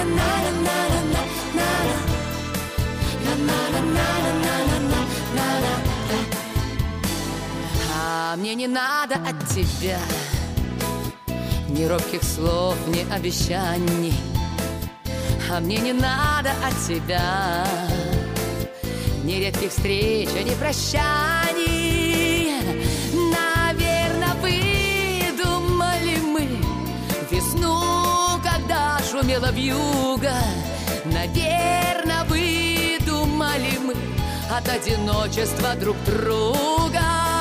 А мне не надо от тебя ни робких слов, ни обещаний. А мне не надо от тебя ни редких встреч, ни прощаний. Наверно, выдумали мы весну, когда шумела вьюга. Наверно, выдумали мы от одиночества друг друга.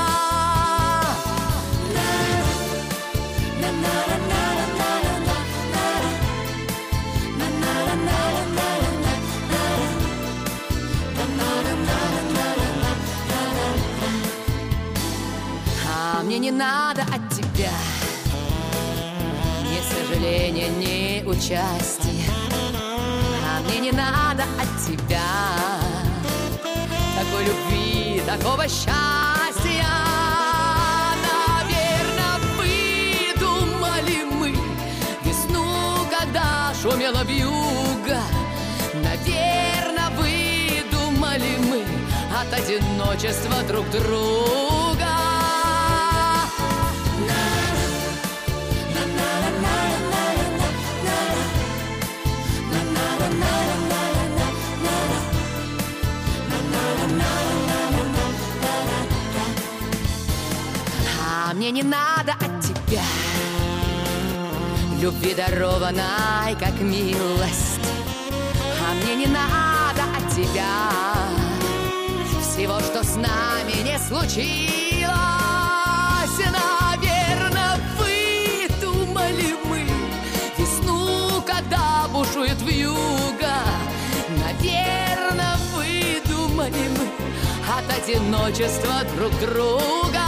А мне не надо от тебя ни сожаления, ни участия. А мне не надо от тебя такой любви, такого счастья. Наверно, выдумали мы весну, когда шумела вьюга. Наверно, выдумали мы от одиночества друг друга. А мне не надо от тебя любви, дарованной как милость. А мне не надо от тебя всего, что с нами не случилось. Наверно, выдумали мы весну, когда бушует вьюга. Наверно, выдумали мы от одиночества друг друга.